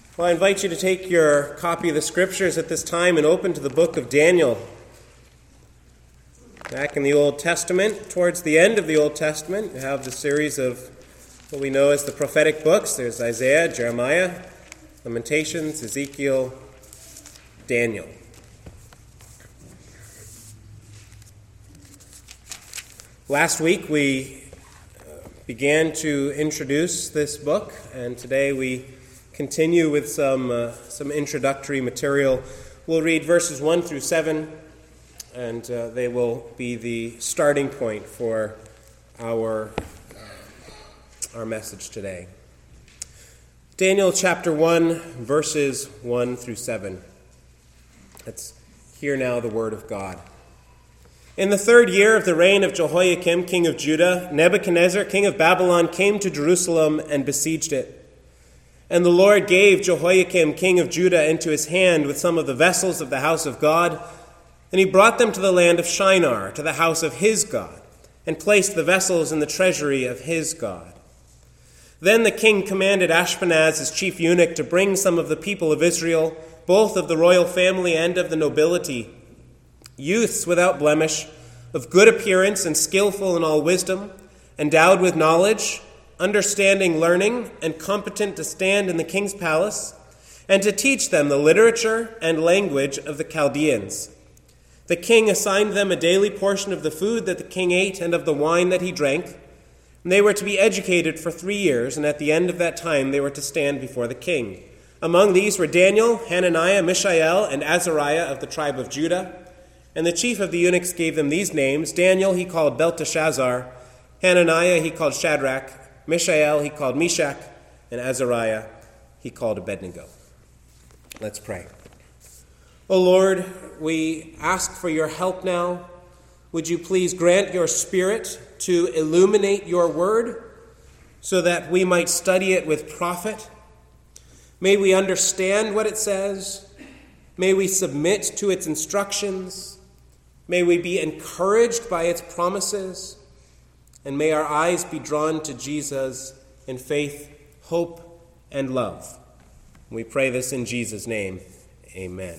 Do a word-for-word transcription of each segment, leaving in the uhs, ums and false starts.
Well, I invite you to take your copy of the Scriptures at this time and open to the book of Daniel. Back in the Old Testament, towards the end of the Old Testament, you have the series of what we know as the prophetic books. There's Isaiah, Jeremiah, Lamentations, Ezekiel, Daniel. Last week we began to introduce this book, and today we continue with some uh, some introductory material. We'll read verses one through seven, and uh, they will be the starting point for our uh, our message today. Daniel chapter one, verses one through seven. Let's hear now the word of God. In the third year of the reign of Jehoiakim, king of Judah, Nebuchadnezzar, king of Babylon, came to Jerusalem and besieged it. And the Lord gave Jehoiakim, king of Judah, into his hand with some of the vessels of the house of God, and he brought them to the land of Shinar, to the house of his God, and placed the vessels in the treasury of his God. Then the king commanded Ashpenaz, his chief eunuch, to bring some of the people of Israel, both of the royal family and of the nobility, youths without blemish, of good appearance and skillful in all wisdom, endowed with knowledge, understanding learning, and competent to stand in the king's palace, and to teach them the literature and language of the Chaldeans. The king assigned them a daily portion of the food that the king ate and of the wine that he drank, and they were to be educated for three years, and at the end of that time they were to stand before the king. Among these were Daniel, Hananiah, Mishael, and Azariah of the tribe of Judah. And the chief of the eunuchs gave them these names. Daniel he called Belteshazzar, Hananiah he called Shadrach, Mishael he called Meshach, and Azariah he called Abednego. Let's pray. O Lord, we ask for your help now. Would you please grant your Spirit to illuminate your word so that we might study it with profit? May we understand what it says. May we submit to its instructions. May we be encouraged by its promises. And may our eyes be drawn to Jesus in faith, hope, and love. We pray this in Jesus' name. Amen.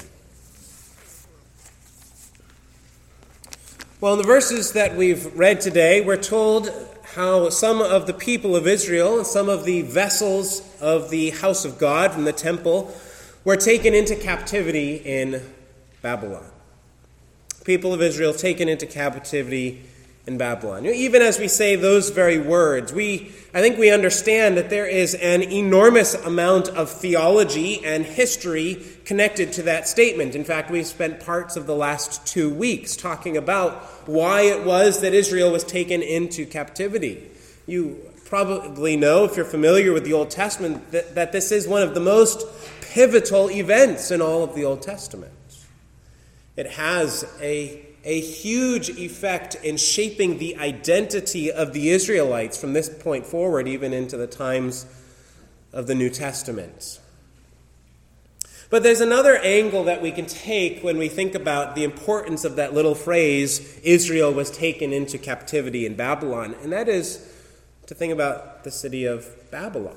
Well, in the verses that we've read today, we're told how some of the people of Israel and some of the vessels of the house of God from the temple were taken into captivity in Babylon. People of Israel taken into captivity in Babylon. Even as we say those very words, we I think we understand that there is an enormous amount of theology and history connected to that statement. In fact, we've spent parts of the last two weeks talking about why it was that Israel was taken into captivity. You probably know, if you're familiar with the Old Testament, that, that this is one of the most pivotal events in all of the Old Testament. It has a, a huge effect in shaping the identity of the Israelites from this point forward, even into the times of the New Testament. But there's another angle that we can take when we think about the importance of that little phrase, Israel was taken into captivity in Babylon, and that is to think about the city of Babylon.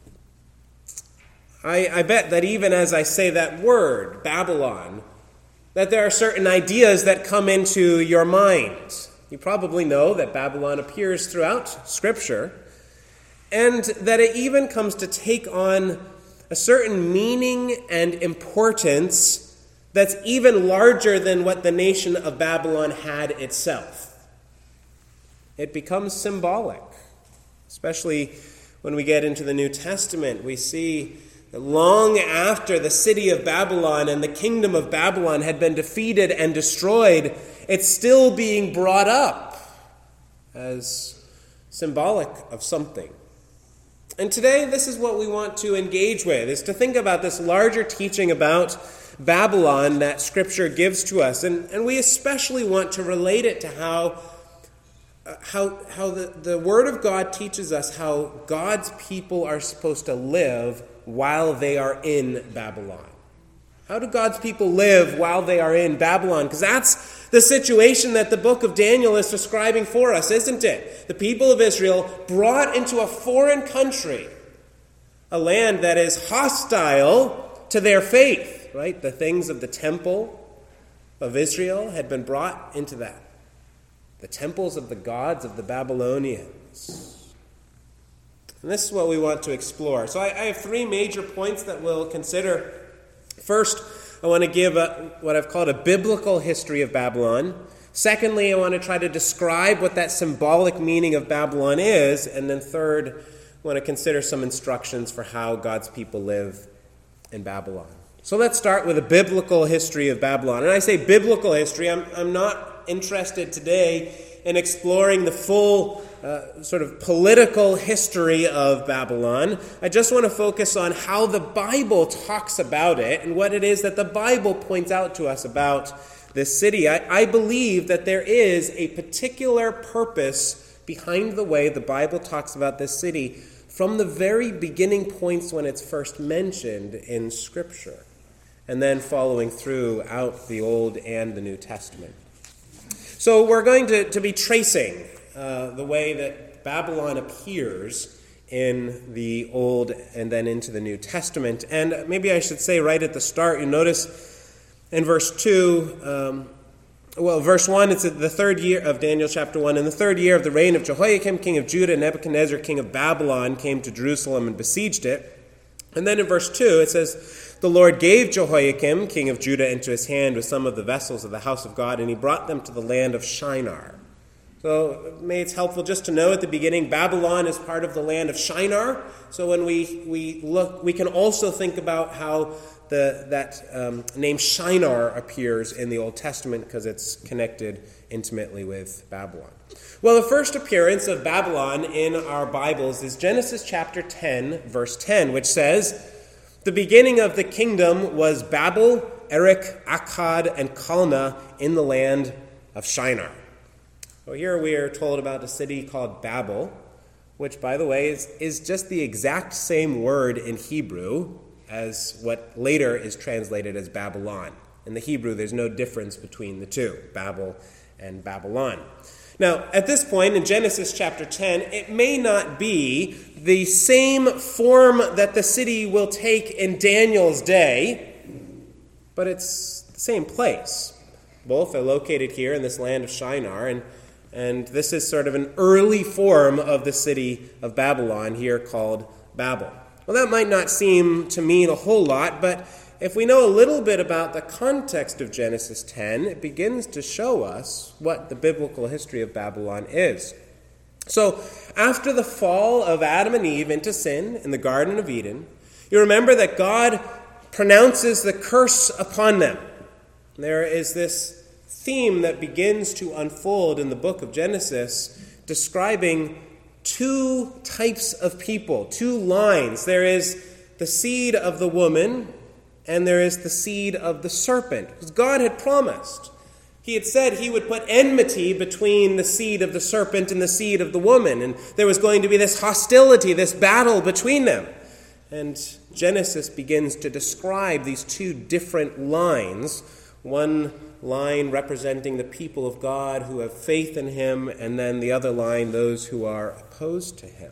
I, I bet that even as I say that word, Babylon, that there are certain ideas that come into your mind. You probably know that Babylon appears throughout Scripture, and that it even comes to take on a certain meaning and importance that's even larger than what the nation of Babylon had itself. It becomes symbolic, especially when we get into the New Testament. We see that long after the city of Babylon and the kingdom of Babylon had been defeated and destroyed, it's still being brought up as symbolic of something. And today, this is what we want to engage with, is to think about this larger teaching about Babylon that Scripture gives to us. And, and we especially want to relate it to how, uh, how, how the, the Word of God teaches us how God's people are supposed to live while they are in Babylon. How do God's people live while they are in Babylon? Because that's the situation that the book of Daniel is describing for us, isn't it? The people of Israel brought into a foreign country, a land that is hostile to their faith, right? The things of the temple of Israel had been brought into that. The temples of the gods of the Babylonians. And this is what we want to explore. So I, I have three major points that we'll consider. First, I want to give a, what I've called a biblical history of Babylon. Secondly, I want to try to describe what that symbolic meaning of Babylon is. And then third, I want to consider some instructions for how God's people live in Babylon. So let's start with a biblical history of Babylon. And I say biblical history, I'm, I'm not interested today in exploring the full uh, sort of political history of Babylon. I just want to focus on how the Bible talks about it and what it is that the Bible points out to us about this city. I, I believe that there is a particular purpose behind the way the Bible talks about this city from the very beginning points when it's first mentioned in Scripture, and then following throughout the Old and the New Testament. So we're going to, to be tracing uh, the way that Babylon appears in the Old and then into the New Testament. And maybe I should say right at the start, you notice in verse two, um, well, verse one, it's the third year of Daniel chapter one. In the third year of the reign of Jehoiakim, king of Judah, Nebuchadnezzar, king of Babylon, came to Jerusalem and besieged it. And then in verse two, it says, the Lord gave Jehoiakim, king of Judah, into his hand with some of the vessels of the house of God, and he brought them to the land of Shinar. So maybe it's helpful just to know at the beginning, Babylon is part of the land of Shinar. So when we, we look, we can also think about how the that um, name Shinar appears in the Old Testament because it's connected intimately with Babylon. Well, the first appearance of Babylon in our Bibles is Genesis chapter ten, verse ten, which says, the beginning of the kingdom was Babel, Erech, Akkad, and Calneh in the land of Shinar. So here we are told about a city called Babel, which, by the way, is, is just the exact same word in Hebrew as what later is translated as Babylon. In the Hebrew, there's no difference between the two, Babel and Babylon. Now, at this point in Genesis chapter ten, it may not be the same form that the city will take in Daniel's day, but it's the same place. Both are located here in this land of Shinar, and, and this is sort of an early form of the city of Babylon here called Babel. Well, that might not seem to mean a whole lot, but if we know a little bit about the context of Genesis ten, it begins to show us what the biblical history of Babylon is. So, after the fall of Adam and Eve into sin in the Garden of Eden, you remember that God pronounces the curse upon them. There is this theme that begins to unfold in the book of Genesis, describing two types of people, two lines. There is the seed of the woman, and there is the seed of the serpent. Because God had promised. He had said he would put enmity between the seed of the serpent and the seed of the woman. And there was going to be this hostility, this battle between them. And Genesis begins to describe these two different lines. One line representing the people of God who have faith in him, and then the other line, those who are opposed to him.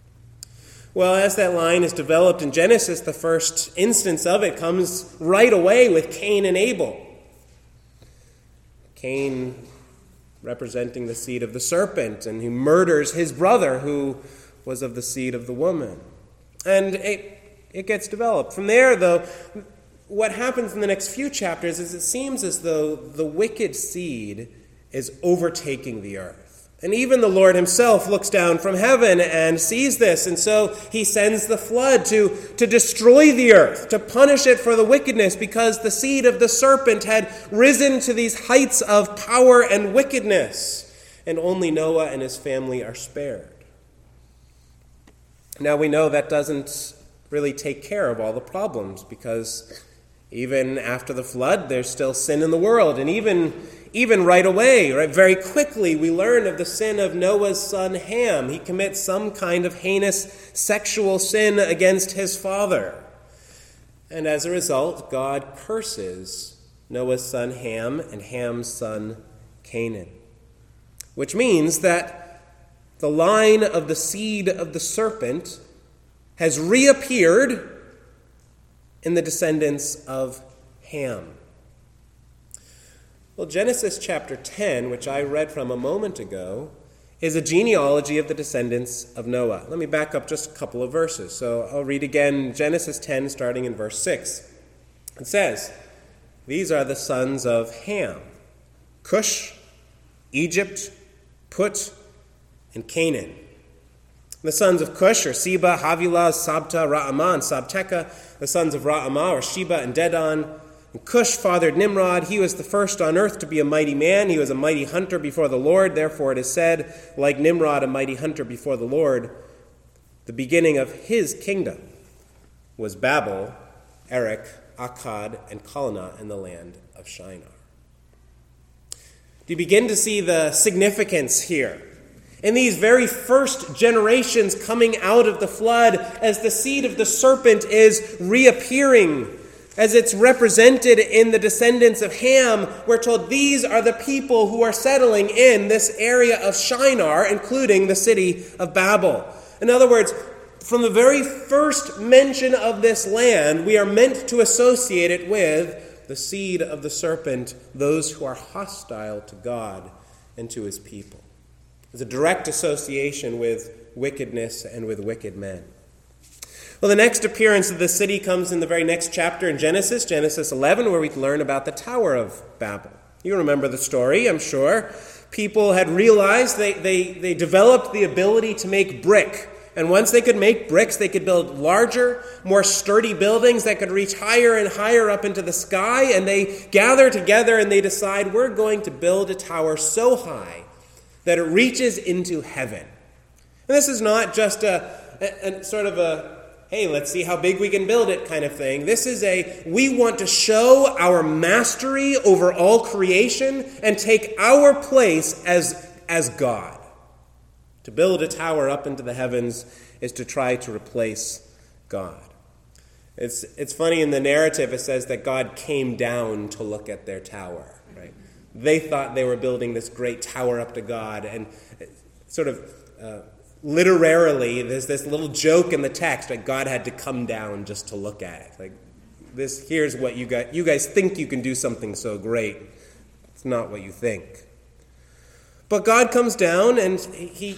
Well, as that line is developed in Genesis, the first instance of it comes right away with Cain and Abel. Cain representing the seed of the serpent, and who murders his brother who was of the seed of the woman. And it, it gets developed. From there, though, what happens in the next few chapters is it seems as though the wicked seed is overtaking the earth. And even the Lord himself looks down from heaven and sees this. And so he sends the flood to, to destroy the earth, to punish it for the wickedness, because the seed of the serpent had risen to these heights of power and wickedness. And only Noah and his family are spared. Now we know that doesn't really take care of all the problems, because even after the flood, there's still sin in the world. And even Even right away, right, very quickly, we learn of the sin of Noah's son Ham. He commits some kind of heinous sexual sin against his father. And as a result, God curses Noah's son Ham and Ham's son Canaan. Which means that the line of the seed of the serpent has reappeared in the descendants of Ham. Well, Genesis chapter ten, which I read from a moment ago, is a genealogy of the descendants of Noah. Let me back up just a couple of verses. So I'll read again Genesis ten, starting in verse six. It says, "These are the sons of Ham, Cush, Egypt, Put, and Canaan. The sons of Cush are Seba, Havilah, Sabta, Ra'amah, and Sabteka. The sons of Ra'amah are Sheba and Dedan. And Cush fathered Nimrod. He was the first on earth to be a mighty man. He was a mighty hunter before the Lord. Therefore it is said, like Nimrod, a mighty hunter before the Lord. The beginning of his kingdom was Babel, Erech, Akkad, and Calneh in the land of Shinar." Do you begin to see the significance here? In these very first generations coming out of the flood, as the seed of the serpent is reappearing, as it's represented in the descendants of Ham, we're told these are the people who are settling in this area of Shinar, including the city of Babel. In other words, from the very first mention of this land, we are meant to associate it with the seed of the serpent, those who are hostile to God and to his people. There's a direct association with wickedness and with wicked men. Well, the next appearance of the city comes in the very next chapter in Genesis, Genesis eleven, where we learn about the Tower of Babel. You remember the story, I'm sure. People had realized they, they, they developed the ability to make brick. And once they could make bricks, they could build larger, more sturdy buildings that could reach higher and higher up into the sky. And they gather together and they decide, we're going to build a tower so high that it reaches into heaven. And this is not just a, a, a sort of a, hey, let's see how big we can build it kind of thing. This is a, we want to show our mastery over all creation and take our place as, as God. To build a tower up into the heavens is to try to replace God. It's it's funny in the narrative it says that God came down to look at their tower. Right? They thought they were building this great tower up to God, and sort of uh, literarily there's this little joke in the text that God had to come down just to look at it. Like this, here's what you got. You guys think you can do something so great. It's not what you think. But God comes down and he.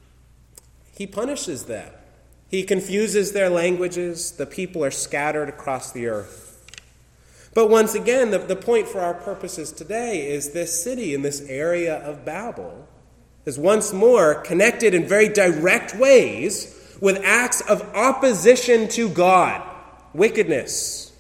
He punishes them. He confuses their languages. The people are scattered across the earth. But once again, the, the point for our purposes today is this city in this area of Babel is once more connected in very direct ways with acts of opposition to God, wickedness.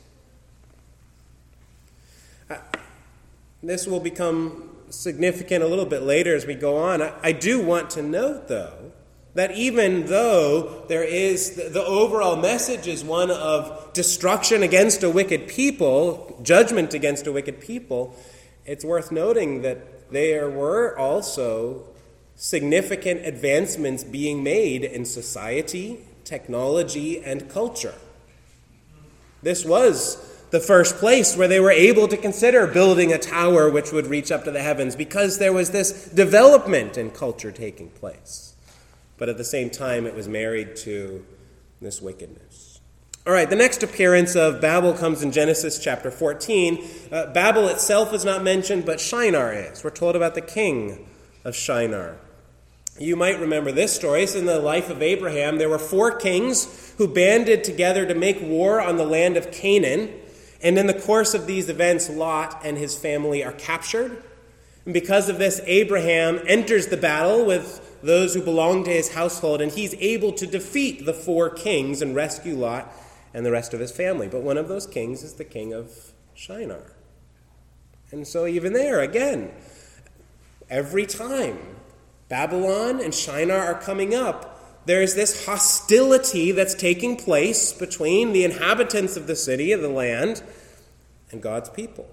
Uh, this will become significant a little bit later as we go on. I, I do want to note, though, that even though there is, the overall message is one of destruction against a wicked people, judgment against a wicked people, it's worth noting that there were also significant advancements being made in society, technology, and culture. This was the first place where they were able to consider building a tower which would reach up to the heavens, because there was this development in culture taking place. But at the same time, it was married to this wickedness. All right, the next appearance of Babel comes in Genesis chapter fourteen. Uh, Babel itself is not mentioned, but Shinar is. We're told about the king of Shinar. You might remember this story. It's in the life of Abraham. There were four kings who banded together to make war on the land of Canaan. And in the course of these events, Lot and his family are captured. And because of this, Abraham enters the battle with those who belong to his household, and he's able to defeat the four kings and rescue Lot and the rest of his family. But one of those kings is the king of Shinar. And so even there, again, every time Babylon and Shinar are coming up, there's this hostility that's taking place between the inhabitants of the city, of the land, and God's people.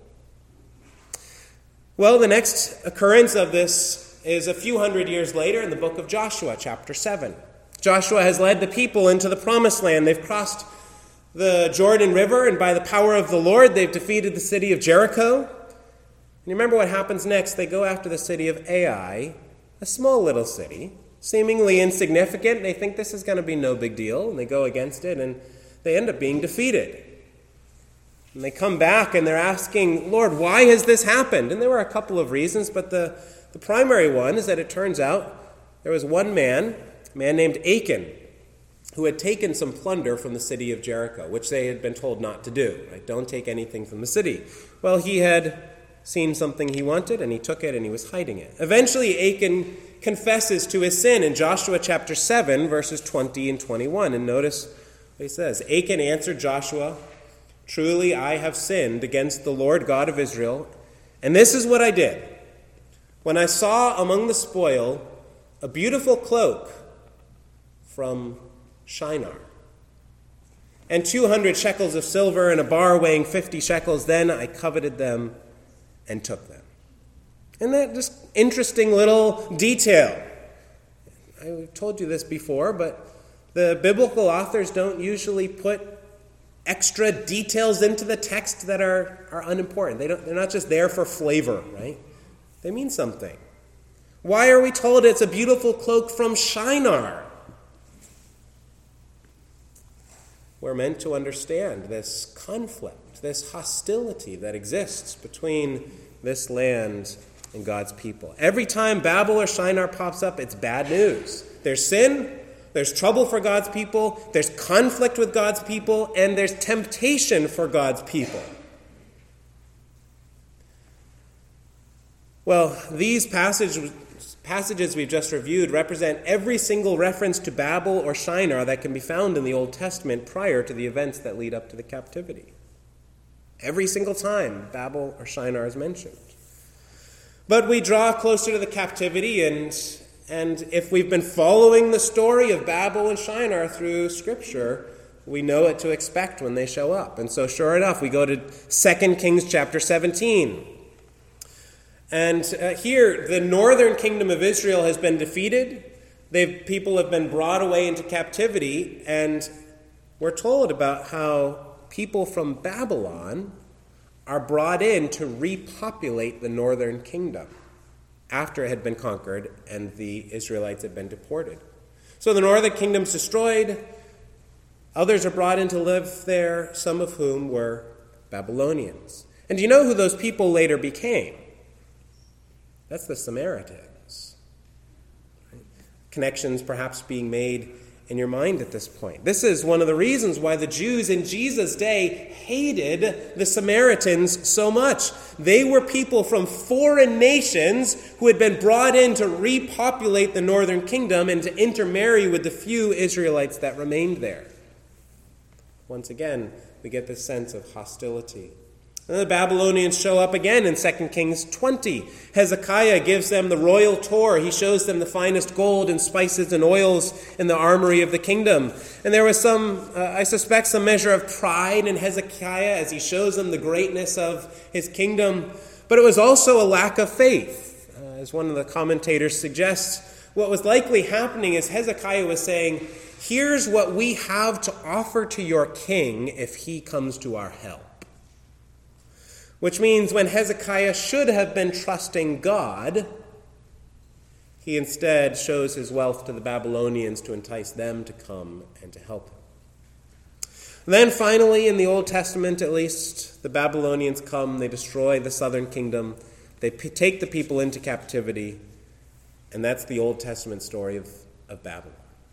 Well, the next occurrence of this is a few hundred years later in the book of Joshua, chapter seven. Joshua has led the people into the promised land. They've crossed the Jordan River, and by the power of the Lord, they've defeated the city of Jericho. And you remember what happens next? They go after the city of Ai, a small little city, seemingly insignificant. They think this is going to be no big deal, and they go against it, and they end up being defeated. And they come back, and they're asking, Lord, why has this happened? And there were a couple of reasons, but the, the primary one is that it turns out there was one man, a man named Achan, who had taken some plunder from the city of Jericho, which they had been told not to do. Right? Don't take anything from the city. Well, he had seen something he wanted, and he took it, and he was hiding it. Eventually, Achan confesses to his sin in Joshua chapter seven, verses twenty and twenty-one. And notice what he says. Achan answered Joshua, "Truly I have sinned against the Lord God of Israel, and this is what I did. When I saw among the spoil a beautiful cloak from Shinar, and two hundred shekels of silver, and a bar weighing fifty shekels, then I coveted them and took them." Isn't that just interesting little detail? I've told you this before, but the biblical authors don't usually put extra details into the text that are, are unimportant. They don't, they're not just there for flavor, right? They mean something. Why are we told it's a beautiful cloak from Shinar? We're meant to understand this conflict, this hostility that exists between this land and God's people. Every time Babel or Shinar pops up, it's bad news. There's sin, there's trouble for God's people, there's conflict with God's people, and there's temptation for God's people. Well, these passages passages we've just reviewed represent every single reference to Babel or Shinar that can be found in the Old Testament prior to the events that lead up to the captivity. Every single time Babel or Shinar is mentioned. But we draw closer to the captivity, and, and if we've been following the story of Babel and Shinar through Scripture, we know what to expect when they show up. And so sure enough, we go to Second Kings chapter seventeen. And uh, here, the northern kingdom of Israel has been defeated. They've, people have been brought away into captivity. And we're told about how people from Babylon are brought in to repopulate the northern kingdom after it had been conquered and the Israelites had been deported. So the northern kingdom's destroyed. Others are brought in to live there, some of whom were Babylonians. And do you know who those people later became? That's the Samaritans. Connections perhaps being made in your mind at this point. This is one of the reasons why the Jews in Jesus' day hated the Samaritans so much. They were people from foreign nations who had been brought in to repopulate the northern kingdom and to intermarry with the few Israelites that remained there. Once again, we get this sense of hostility. And the Babylonians show up again in Second Kings twenty. Hezekiah gives them the royal tour. He shows them the finest gold and spices and oils in the armory of the kingdom. And there was some, uh, I suspect, some measure of pride in Hezekiah as he shows them the greatness of his kingdom. But it was also a lack of faith. Uh, as one of the commentators suggests, what was likely happening is Hezekiah was saying, here's what we have to offer to your king if he comes to our help. Which means when Hezekiah should have been trusting God, he instead shows his wealth to the Babylonians to entice them to come and to help him. Then finally, in the Old Testament at least, the Babylonians come, they destroy the southern kingdom, they p- take the people into captivity, and that's the Old Testament story of, of Babylon.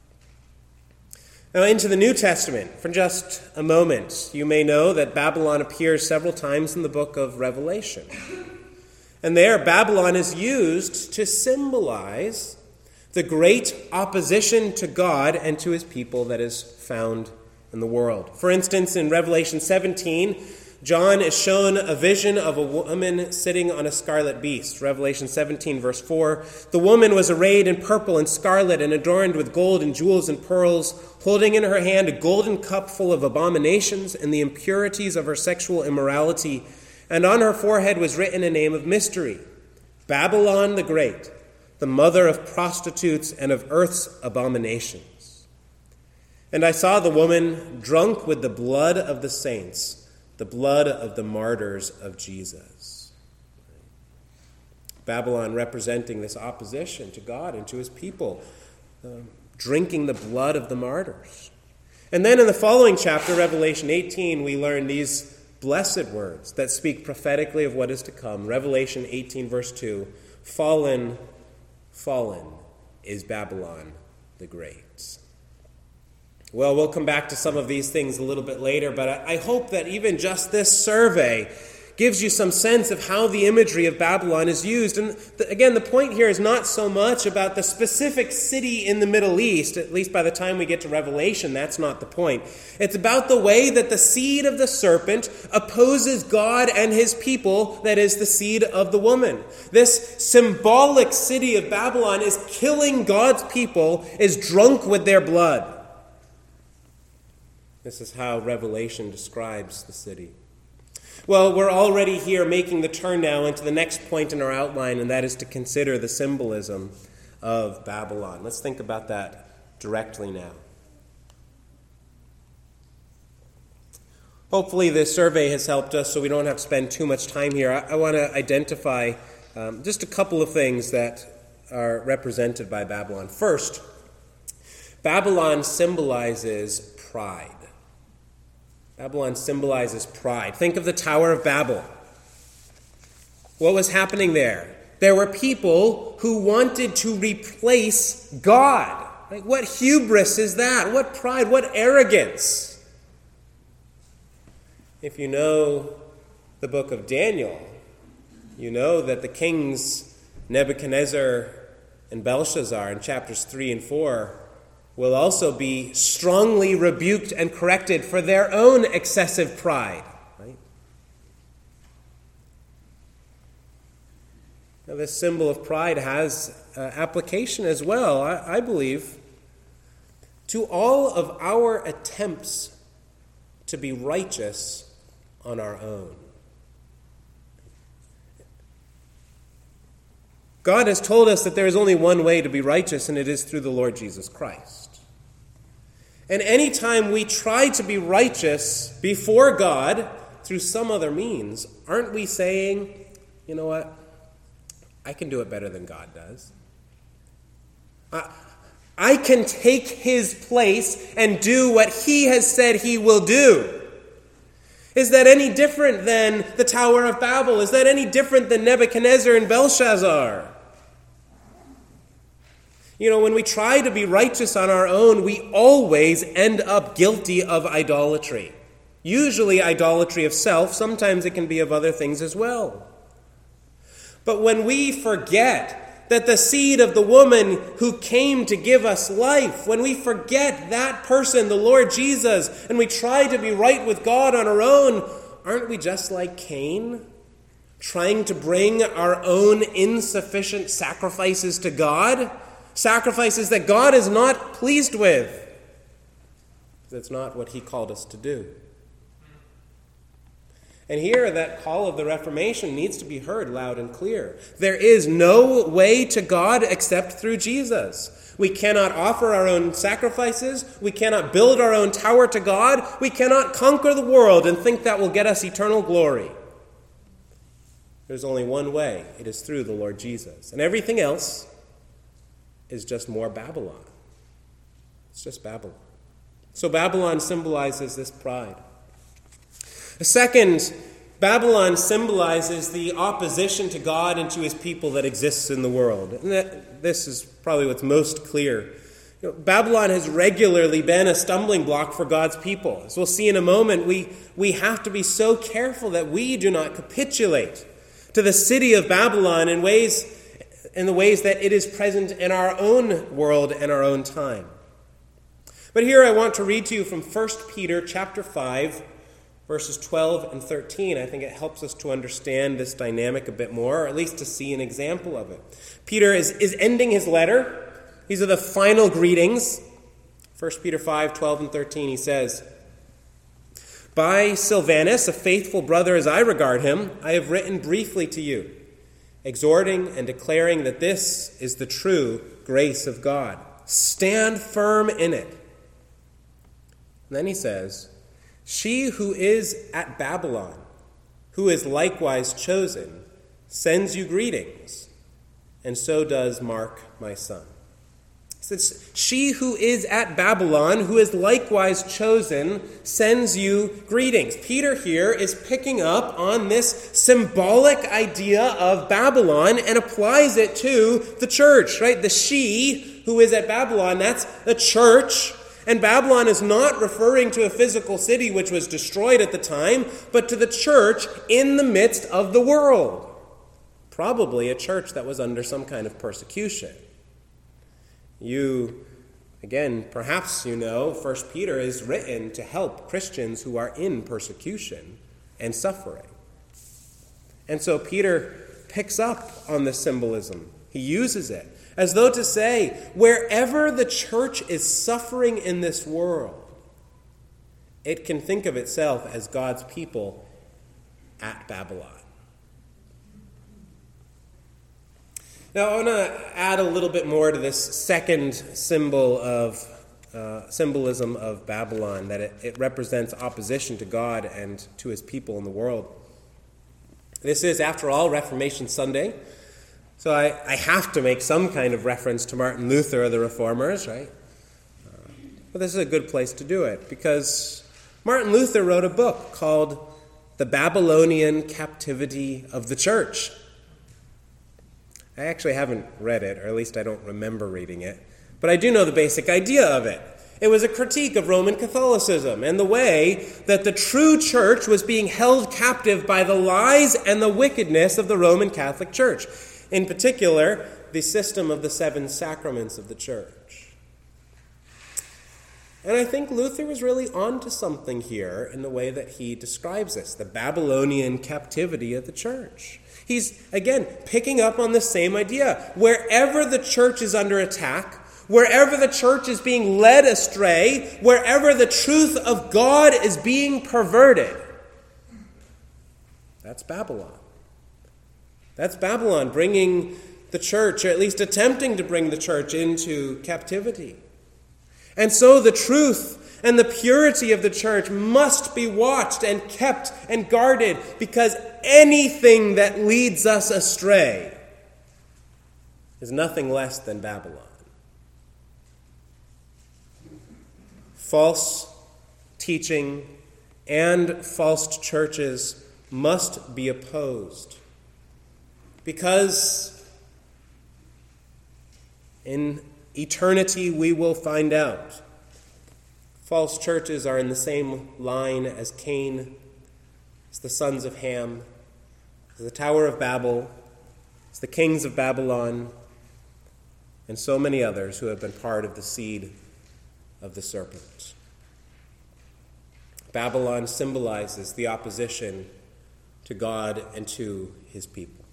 Now into the New Testament, for just a moment, you may know that Babylon appears several times in the book of Revelation. And there, Babylon is used to symbolize the great opposition to God and to his people that is found in the world. For instance, in Revelation seventeen, John is shown a vision of a woman sitting on a scarlet beast. Revelation seventeen, verse four. The woman was arrayed in purple and scarlet and adorned with gold and jewels and pearls, holding in her hand a golden cup full of abominations and the impurities of her sexual immorality. And on her forehead was written a name of mystery, Babylon the Great, the mother of prostitutes and of earth's abominations. And I saw the woman drunk with the blood of the saints, the blood of the martyrs of Jesus. Babylon representing this opposition to God and to his people. uh, drinking the blood of the martyrs. And then in the following chapter, Revelation eighteen, we learn these blessed words that speak prophetically of what is to come. Revelation eighteen, verse two, fallen, fallen is Babylon the Great. Well, we'll come back to some of these things a little bit later, but I hope that even just this survey gives you some sense of how the imagery of Babylon is used. And the, again, the point here is not so much about the specific city in the Middle East, at least by the time we get to Revelation, that's not the point. It's about the way that the seed of the serpent opposes God and his people, that is, the seed of the woman. This symbolic city of Babylon is killing God's people, is drunk with their blood. This is how Revelation describes the city. Well, we're already here making the turn now into the next point in our outline, and that is to consider the symbolism of Babylon. Let's think about that directly now. Hopefully this survey has helped us so we don't have to spend too much time here. I, I want to identify um, just a couple of things that are represented by Babylon. First, Babylon symbolizes pride. Babylon symbolizes pride. Think of the Tower of Babel. What was happening there? There were people who wanted to replace God. Right? What hubris is that? What pride? What arrogance? If you know the book of Daniel, you know that the kings Nebuchadnezzar and Belshazzar in chapters three and four will also be strongly rebuked and corrected for their own excessive pride. Right? Now, this symbol of pride has uh, application as well, I, I believe, to all of our attempts to be righteous on our own. God has told us that there is only one way to be righteous, and it is through the Lord Jesus Christ. And any time we try to be righteous before God through some other means, aren't we saying, you know what, I can do it better than God does. I, I can take his place and do what he has said he will do. Is that any different than the Tower of Babel? Is that any different than Nebuchadnezzar and Belshazzar? You know, when we try to be righteous on our own, we always end up guilty of idolatry. Usually idolatry of self. Sometimes it can be of other things as well. But when we forget that the seed of the woman who came to give us life, when we forget that person, the Lord Jesus, and we try to be right with God on our own, aren't we just like Cain, trying to bring our own insufficient sacrifices to God? Sacrifices that God is not pleased with. That's not what he called us to do. And here, that call of the Reformation needs to be heard loud and clear. There is no way to God except through Jesus. We cannot offer our own sacrifices. We cannot build our own tower to God. We cannot conquer the world and think that will get us eternal glory. There's only one way. It is through the Lord Jesus. And everything else is just more Babylon. It's just Babylon. So Babylon symbolizes this pride. Second, Babylon symbolizes the opposition to God and to his people that exists in the world. And that, this is probably what's most clear. You know, Babylon has regularly been a stumbling block for God's people. As we'll see in a moment, we, we have to be so careful that we do not capitulate to the city of Babylon in ways in the ways that it is present in our own world and our own time. But here I want to read to you from First Peter chapter five, verses twelve and thirteen. I think it helps us to understand this dynamic a bit more, or at least to see an example of it. Peter is, is ending his letter. These are the final greetings. First Peter five, twelve and thirteen, he says, "By Silvanus, a faithful brother as I regard him, I have written briefly to you, exhorting and declaring that this is the true grace of God. Stand firm in it." And then he says, "She who is at Babylon, who is likewise chosen, sends you greetings, and so does Mark, my son." It says, she who is at Babylon, who is likewise chosen, sends you greetings. Peter here is picking up on this symbolic idea of Babylon and applies it to the church, right? The she who is at Babylon, that's the church. And Babylon is not referring to a physical city which was destroyed at the time, but to the church in the midst of the world. Probably a church that was under some kind of persecution. You, again, perhaps you know, First Peter is written to help Christians who are in persecution and suffering. And so Peter picks up on this symbolism. He uses it as though to say, wherever the church is suffering in this world, it can think of itself as God's people at Babylon. Now, I want to add a little bit more to this second symbol of uh, symbolism of Babylon, that it, it represents opposition to God and to his people in the world. This is, after all, Reformation Sunday, so I, I have to make some kind of reference to Martin Luther or the Reformers, right? Uh, but this is a good place to do it, because Martin Luther wrote a book called The Babylonian Captivity of the Church. I actually haven't read it, or at least I don't remember reading it, but I do know the basic idea of it. It was a critique of Roman Catholicism and the way that the true church was being held captive by the lies and the wickedness of the Roman Catholic Church. In particular, the system of the seven sacraments of the church. And I think Luther was really onto something here in the way that he describes this, the Babylonian captivity of the church. He's, again, picking up on the same idea. Wherever the church is under attack, wherever the church is being led astray, wherever the truth of God is being perverted, that's Babylon. That's Babylon bringing the church, or at least attempting to bring the church into captivity. And so the truth and the purity of the church must be watched and kept and guarded, because anything that leads us astray is nothing less than Babylon. False teaching and false churches must be opposed, because in eternity we will find out. False churches are in the same line as Cain, as the sons of Ham, as the Tower of Babel, as the kings of Babylon, and so many others who have been part of the seed of the serpent. Babylon symbolizes the opposition to God and to his people.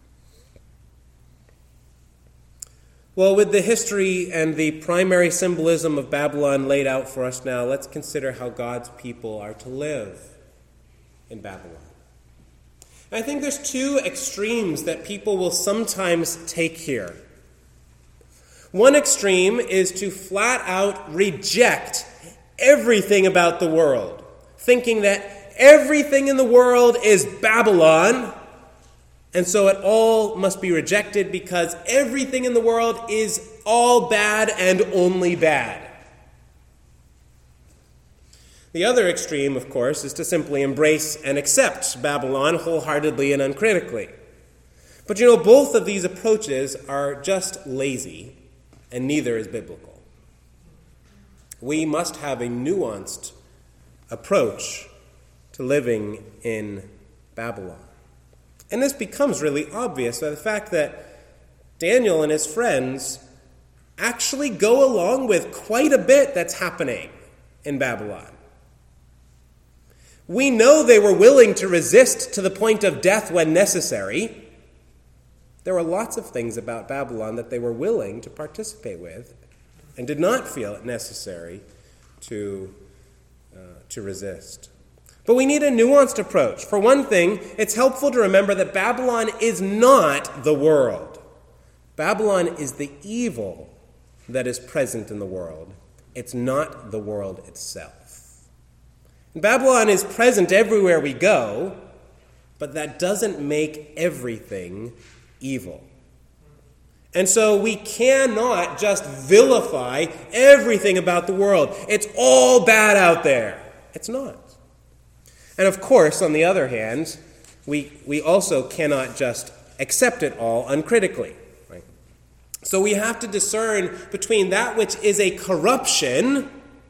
Well, with the history and the primary symbolism of Babylon laid out for us now, let's consider how God's people are to live in Babylon. I think there's two extremes that people will sometimes take here. One extreme is to flat out reject everything about the world, thinking that everything in the world is Babylon, and so it all must be rejected because everything in the world is all bad and only bad. The other extreme, of course, is to simply embrace and accept Babylon wholeheartedly and uncritically. But you know, both of these approaches are just lazy, and neither is biblical. We must have a nuanced approach to living in Babylon. And this becomes really obvious by the fact that Daniel and his friends actually go along with quite a bit that's happening in Babylon. We know they were willing to resist to the point of death when necessary. There were lots of things about Babylon that they were willing to participate with and did not feel it necessary to, uh, to resist. But we need a nuanced approach. For one thing, it's helpful to remember that Babylon is not the world. Babylon is the evil that is present in the world. It's not the world itself. And Babylon is present everywhere we go, but that doesn't make everything evil. And so we cannot just vilify everything about the world. It's all bad out there. It's not. And of course, on the other hand, we, we also cannot just accept it all uncritically. Right? So we have to discern between that which is a corruption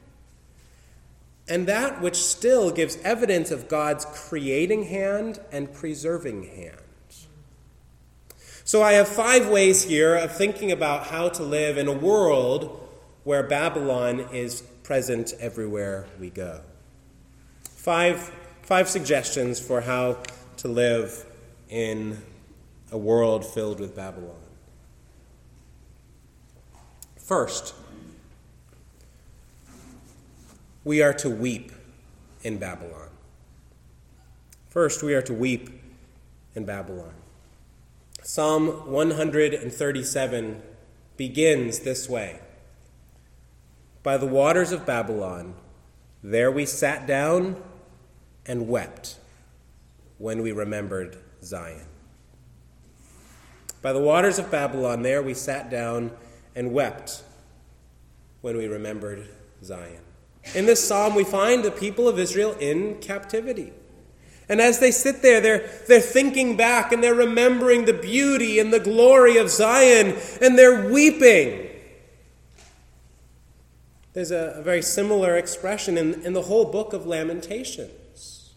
and that which still gives evidence of God's creating hand and preserving hand. So I have five ways here of thinking about how to live in a world where Babylon is present everywhere we go. Five, five suggestions for how to live in a world filled with Babylon. First, we are to weep in Babylon. First, we are to weep in Babylon. Psalm one thirty-seven begins this way. By the waters of Babylon, there we sat down and wept when we remembered Zion. By the waters of Babylon, there we sat down and wept when we remembered Zion. In this psalm, we find the people of Israel in captivity. And as they sit there, they're, they're thinking back and they're remembering the beauty and the glory of Zion, and they're weeping. There's a, a very similar expression in, in the whole book of Lamentations.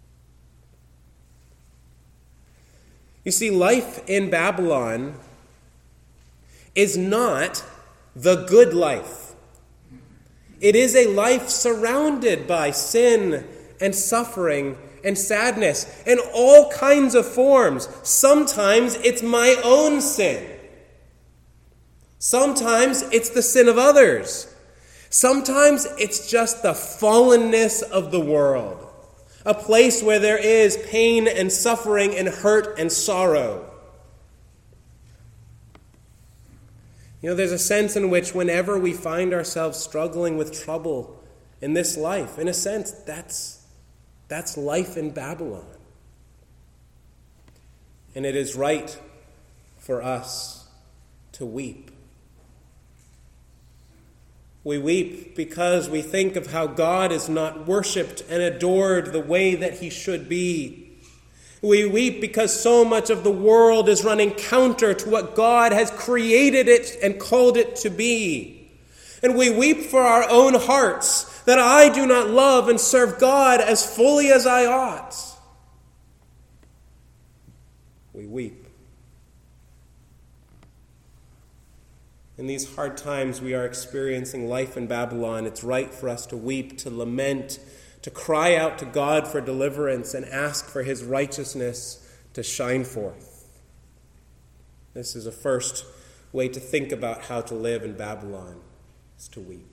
You see, life in Babylon is not the good life. It is a life surrounded by sin and suffering and sadness in all kinds of forms. Sometimes it's my own sin. Sometimes it's the sin of others. Sometimes it's just the fallenness of the world. A place where there is pain and suffering and hurt and sorrow. You know, there's a sense in which whenever we find ourselves struggling with trouble in this life, in a sense, that's That's life in Babylon. And it is right for us to weep. We weep because we think of how God is not worshipped and adored the way that he should be. We weep because so much of the world is running counter to what God has created it and called it to be. And we weep for our own hearts, that I do not love and serve God as fully as I ought. We weep. In these hard times we are experiencing life in Babylon, it's right for us to weep, to lament, to cry out to God for deliverance and ask for his righteousness to shine forth. This is a first way to think about how to live in Babylon, is to weep.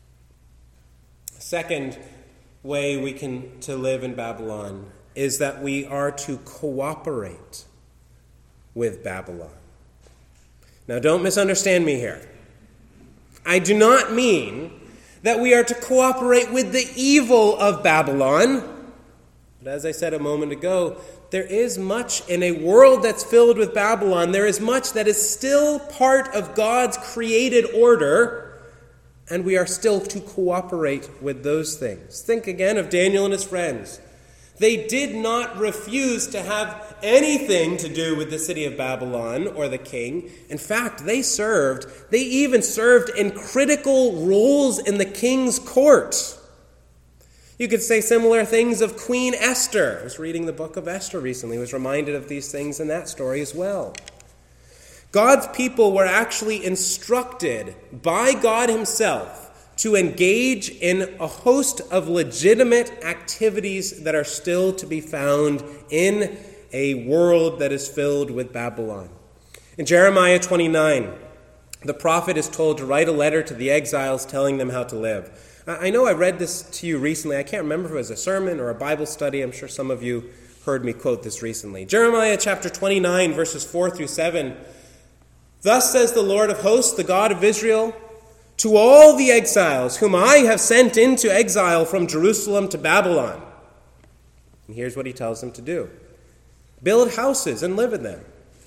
Second way we can to live in Babylon is that we are to cooperate with Babylon. Now, don't misunderstand me here. I do not mean that we are to cooperate with the evil of Babylon. But as I said a moment ago, there is much in a world that's filled with Babylon. There is much that is still part of God's created order, and we are still to cooperate with those things. Think again of Daniel and his friends. They did not refuse to have anything to do with the city of Babylon or the king. In fact, they served, they even served in critical roles in the king's court. You could say similar things of Queen Esther. I was reading the book of Esther recently. I was reminded of these things in that story as well. God's people were actually instructed by God himself to engage in a host of legitimate activities that are still to be found in a world that is filled with Babylon. In Jeremiah twenty-nine, the prophet is told to write a letter to the exiles telling them how to live. I know I read this to you recently. I can't remember if it was a sermon or a Bible study. I'm sure some of you heard me quote this recently. Jeremiah chapter twenty-nine, verses four through seven. Thus says the Lord of hosts, the God of Israel, to all the exiles whom I have sent into exile from Jerusalem to Babylon. And here's what he tells them to do. Build houses and live in them.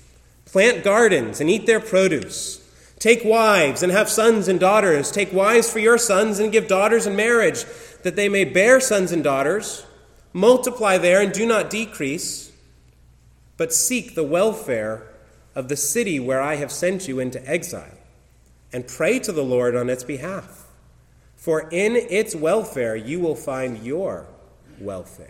Plant gardens and eat their produce. Take wives and have sons and daughters. Take wives for your sons and give daughters in marriage, that they may bear sons and daughters. Multiply there and do not decrease, but seek the welfare of the city where I have sent you into exile, and pray to the Lord on its behalf. For in its welfare you will find your welfare.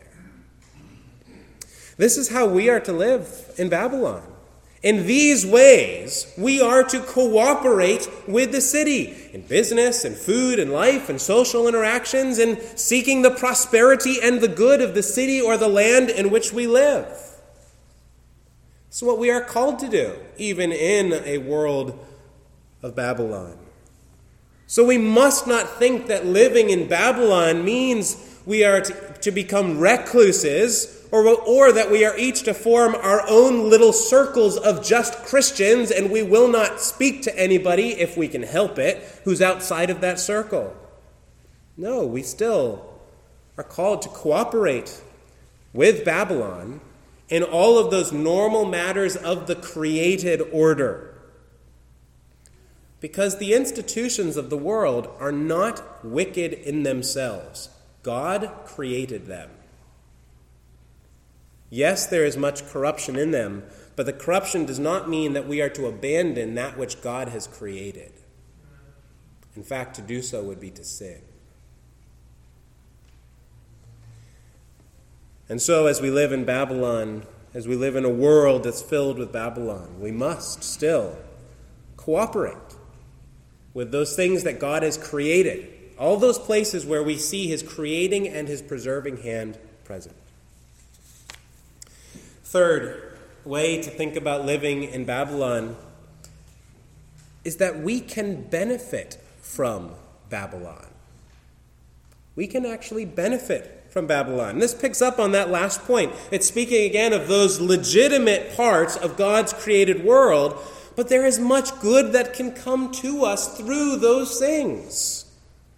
This is how we are to live in Babylon. In these ways, we are to cooperate with the city in business and food and life and social interactions, and seeking the prosperity and the good of the city or the land in which we live. It's what we are called to do, even in a world of Babylon. So we must not think that living in Babylon means we are to, to become recluses, or, or that we are each to form our own little circles of just Christians, and we will not speak to anybody, if we can help it, who's outside of that circle. No, we still are called to cooperate with Babylon in all of those normal matters of the created order. Because the institutions of the world are not wicked in themselves. God created them. Yes, there is much corruption in them, but the corruption does not mean that we are to abandon that which God has created. In fact, to do so would be to sin. And so, as we live in Babylon, as we live in a world that's filled with Babylon, we must still cooperate with those things that God has created, all those places where we see his creating and his preserving hand present. Third way to think about living in Babylon is that we can benefit from Babylon. We can actually benefit from Babylon. This picks up on that last point. It's speaking again of those legitimate parts of God's created world, but there is much good that can come to us through those things.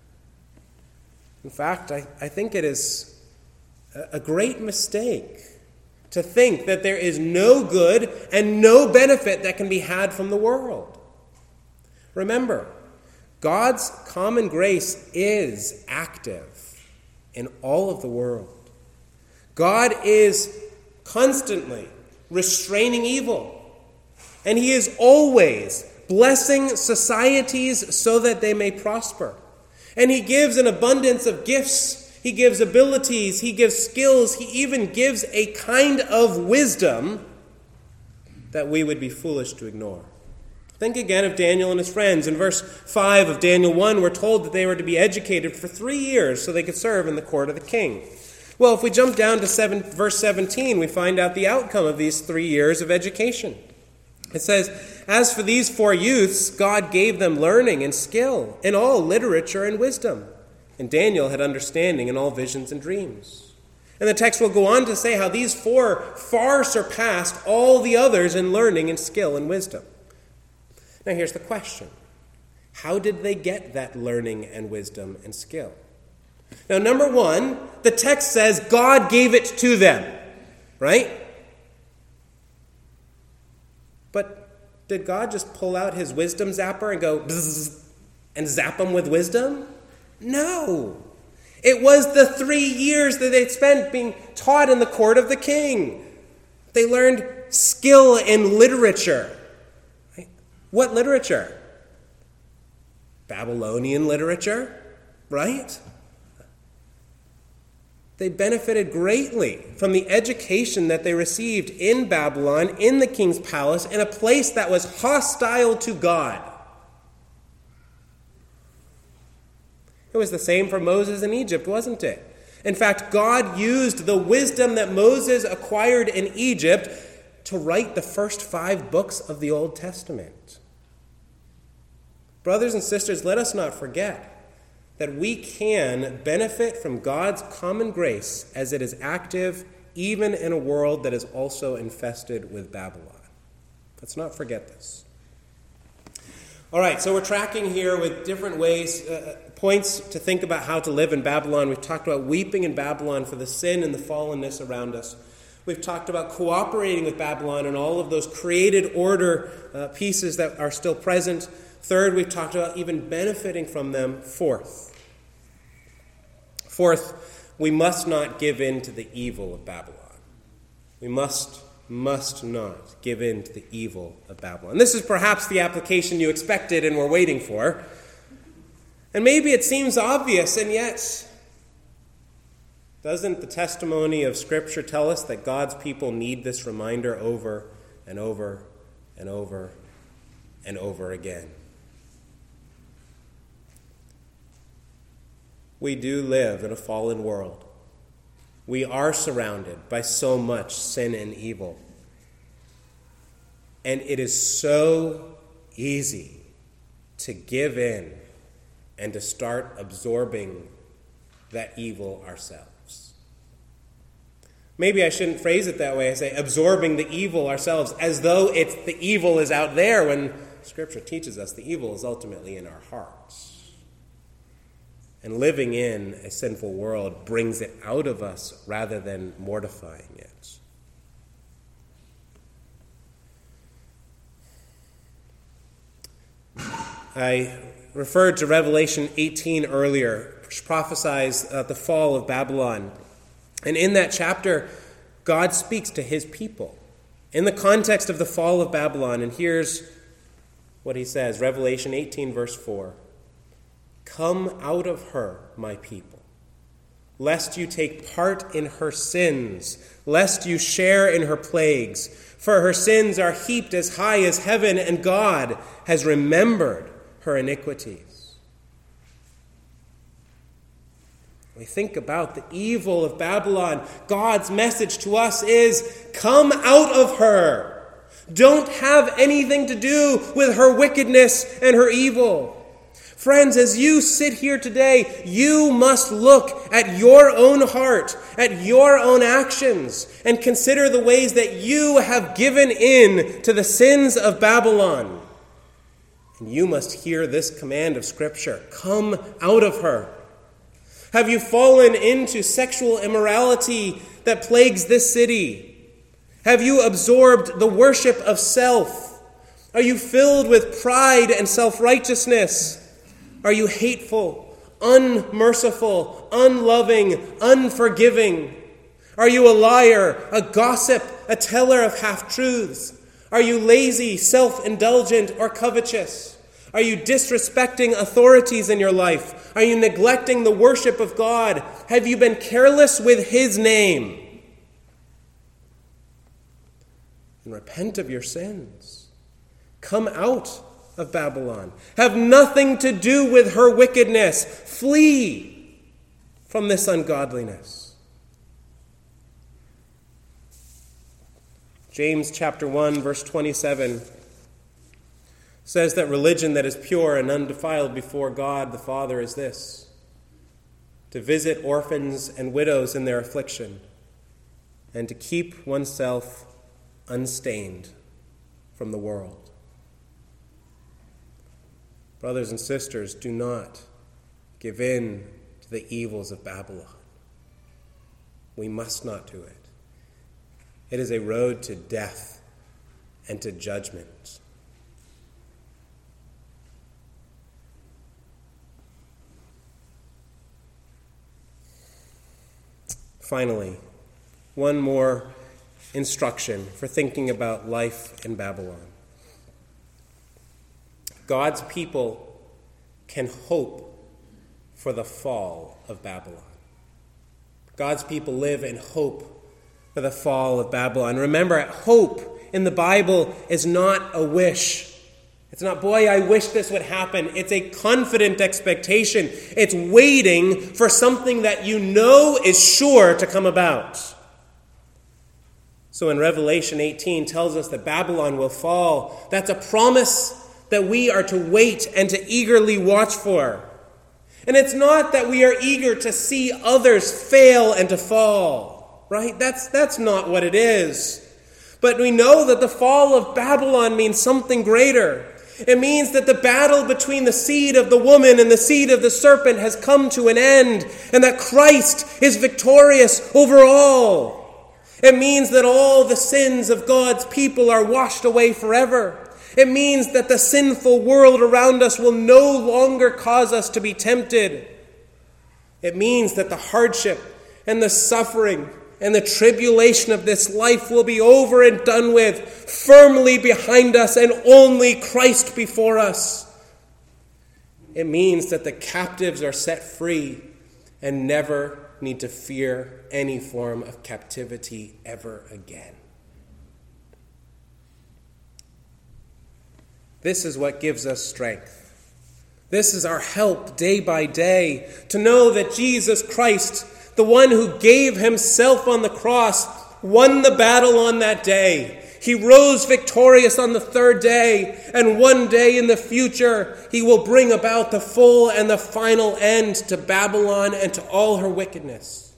In fact, I, I think it is a great mistake to think that there is no good and no benefit that can be had from the world. Remember, God's common grace is active in all of the world. God is constantly restraining evil, and he is always blessing societies so that they may prosper. And he gives an abundance of gifts. He gives abilities, he gives skills, he even gives a kind of wisdom that we would be foolish to ignore. Think again of Daniel and his friends. In verse five of Daniel one, we're told that they were to be educated for three years so they could serve in the court of the king. Well, if we jump down to seven, verse seventeen, we find out the outcome of these three years of education. It says, "As for these four youths, God gave them learning and skill in all literature and wisdom. And Daniel had understanding in all visions and dreams." And the text will go on to say how these four far surpassed all the others in learning and skill and wisdom. Now here's the question. How did they get that learning and wisdom and skill? Now, number one, the text says God gave it to them, right? But did God just pull out his wisdom zapper and go bzzz and zap them with wisdom? No. It was the three years that they'd spent being taught in the court of the king. They learned skill in literature. Right? What literature? Babylonian literature, right? They benefited greatly from the education that they received in Babylon, in the king's palace, in a place that was hostile to God. It was the same for Moses in Egypt, wasn't it? In fact, God used the wisdom that Moses acquired in Egypt to write the first five books of the Old Testament. Brothers and sisters, let us not forget that we can benefit from God's common grace as it is active even in a world that is also infested with Babylon. Let's not forget this. All right, so we're tracking here with different ways, uh, points to think about how to live in Babylon. We've talked about weeping in Babylon for the sin and the fallenness around us. We've talked about cooperating with Babylon and all of those created order uh, pieces that are still present. Third, we've talked about even benefiting from them. Fourth, Fourth, we must not give in to the evil of Babylon. We must, must not give in to the evil of Babylon. This is perhaps the application you expected and were waiting for. And maybe it seems obvious, and yet, doesn't the testimony of Scripture tell us that God's people need this reminder over and over and over and over again? We do live in a fallen world. We are surrounded by so much sin and evil. And it is so easy to give in and to start absorbing that evil ourselves. Maybe I shouldn't phrase it that way. I say absorbing the evil ourselves as though it's the evil is out there, when Scripture teaches us the evil is ultimately in our hearts. And living in a sinful world brings it out of us rather than mortifying it. I referred to Revelation eighteen earlier, which prophesies uh, the fall of Babylon. And in that chapter, God speaks to his people in the context of the fall of Babylon. And here's what he says, Revelation eighteen, verse four. Come out of her, my people, lest you take part in her sins, lest you share in her plagues. For her sins are heaped as high as heaven, and God has remembered her iniquities. We think about the evil of Babylon. God's message to us is, come out of her. Don't have anything to do with her wickedness and her evil. Friends, as you sit here today, you must look at your own heart, at your own actions, and consider the ways that you have given in to the sins of Babylon. And you must hear this command of Scripture, come out of her. Have you fallen into sexual immorality that plagues this city? Have you absorbed the worship of self? Are you filled with pride and self-righteousness? Are you hateful, unmerciful, unloving, unforgiving? Are you a liar, a gossip, a teller of half-truths? Are you lazy, self-indulgent, or covetous? Are you disrespecting authorities in your life? Are you neglecting the worship of God? Have you been careless with his name? And repent of your sins. Come out of Babylon. Have nothing to do with her wickedness. Flee from this ungodliness. James chapter one, verse twenty-seven says that religion that is pure and undefiled before God the Father is this: to visit orphans and widows in their affliction, and to keep oneself unstained from the world. Brothers and sisters, do not give in to the evils of Babylon. We must not do it. It is a road to death and to judgment. Finally, one more instruction for thinking about life in Babylon. God's people can hope for the fall of Babylon. God's people live in hope for the fall of Babylon. Remember, hope in the Bible is not a wish. It's not, boy, I wish this would happen. It's a confident expectation. It's waiting for something that you know is sure to come about. So in Revelation eighteen tells us that Babylon will fall. That's a promise that we are to wait and to eagerly watch for. And it's not that we are eager to see others fail and to fall, right? That's, that's not what it is. But we know that the fall of Babylon means something greater. It means that the battle between the seed of the woman and the seed of the serpent has come to an end, and that Christ is victorious over all. It means that all the sins of God's people are washed away forever. It means that the sinful world around us will no longer cause us to be tempted. It means that the hardship and the suffering and the tribulation of this life will be over and done with, firmly behind us and only Christ before us. It means that the captives are set free and never need to fear any form of captivity ever again. This is what gives us strength. This is our help day by day, to know that Jesus Christ, the one who gave himself on the cross, won the battle on that day. He rose victorious on the third day, and one day in the future, he will bring about the full and the final end to Babylon and to all her wickedness.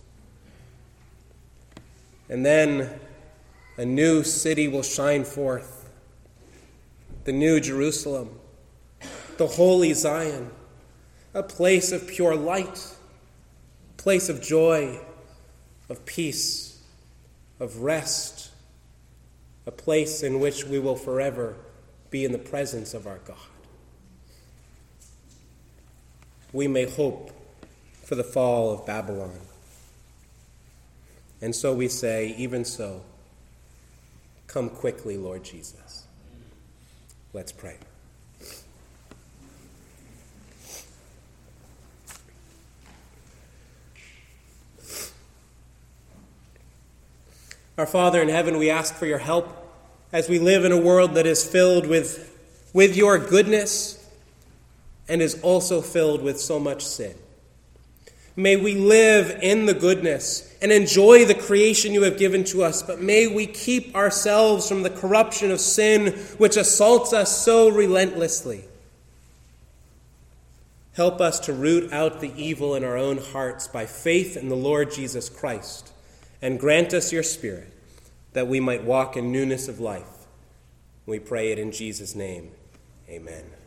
And then a new city will shine forth, the new Jerusalem, the holy Zion, a place of pure light, a place of joy, of peace, of rest, a place in which we will forever be in the presence of our God. We may hope for the fall of Babylon. And so we say, even so, come quickly, Lord Jesus. Let's pray. Our Father in heaven, we ask for your help as we live in a world that is filled with, with your goodness and is also filled with so much sin. May we live in the goodness and enjoy the creation you have given to us, but may we keep ourselves from the corruption of sin which assaults us so relentlessly. Help us to root out the evil in our own hearts by faith in the Lord Jesus Christ, and grant us your Spirit, that we might walk in newness of life. We pray it in Jesus' name. Amen.